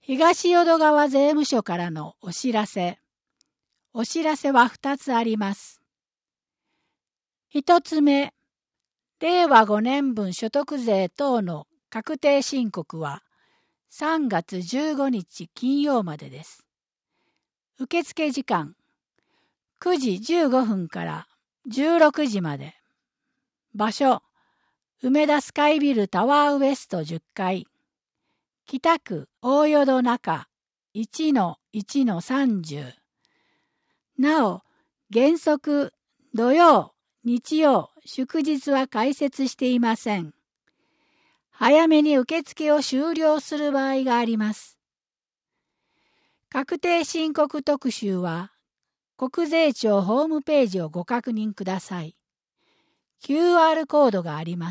東淀川税務署からのお知らせ。お知らせは2つあります。1つ目、令和5年分所得税等の確定申告は3月15日金曜までです。受付時間9時15分から16時まで。場所、梅田スカイビルタワーウエスト10階。北区大淀中 1-1-30。なお、原則土曜、日曜、祝日は開設していません。早めに受付を終了する場合があります。確定申告特集は、国税庁ホームページをご確認ください。QR コードがあります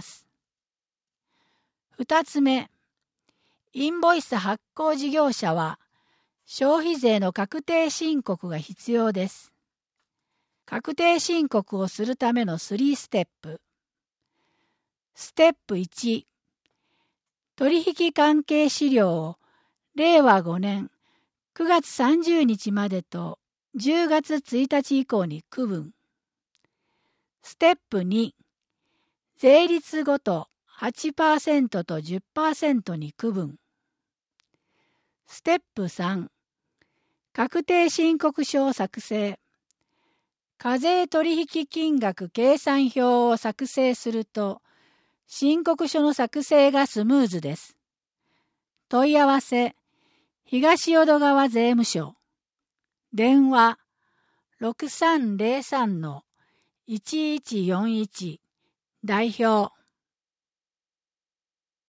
。2つ目、インボイス発行事業者は、消費税の確定申告が必要です。確定申告をするための3ステップ。ステップ1、取引関係資料を令和5年9月30日までと10月1日以降に区分。ステップ2、税率ごと 8% と 10% に区分。ステップ3、確定申告書を作成。課税取引金額計算表を作成すると、申告書の作成がスムーズです。問い合わせ、東淀川税務署。電話、6303-1141。代表、